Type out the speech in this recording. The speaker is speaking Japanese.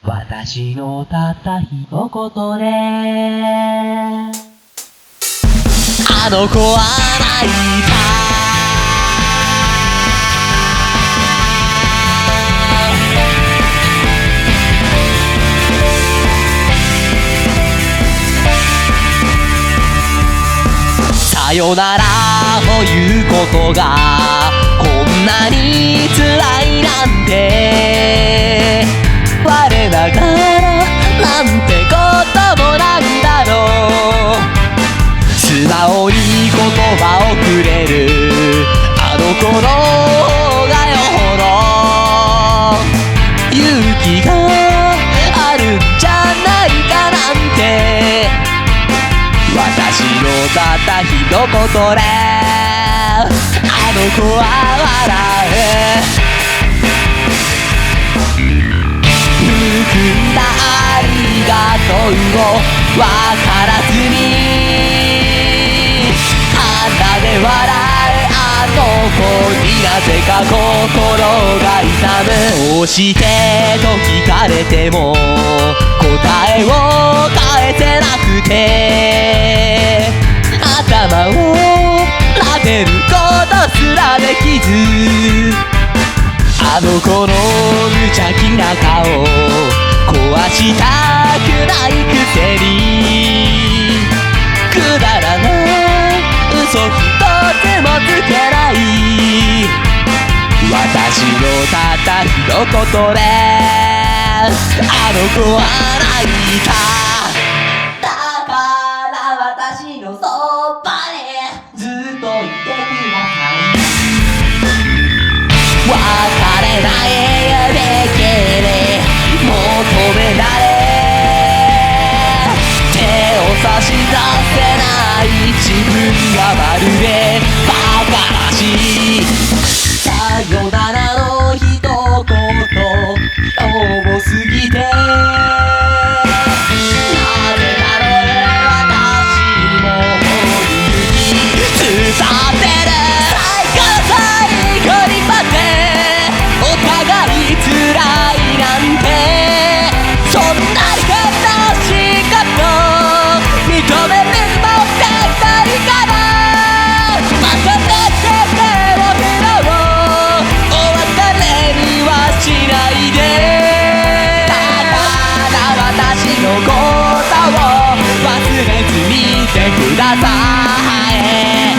私のたった一言であの子は泣いた。さよならということがこんなに辛いなんて、我ながらなんてこともなんだろう。素直に言葉をくれるあの子の方がよほど勇気があるんじゃないかなんて、私のたった一言であの子は笑う。含んだありがとうをわからずに鼻で笑うあの子になぜか心が痛む。どうしてと聞かれても答えを返せなくて、頭を撫でることすらできず、あの子の無邪気な顔壊したくないくせに、くだらない嘘一つもつけない。私のたった一言であの子は泣いた。だから私のそばでずっといてください。別れないだけで求められ手を差し出せない自分がまるで馬鹿らしい。さよならの一言多すぎて、なぜだろう私も勇気伝ってる。最後にまでお互い辛いなんて、そんなに悲しいこと認めるのって誰かな。またね手を振ろう、お別れにはしないで。だから私のことを忘れずにいてください。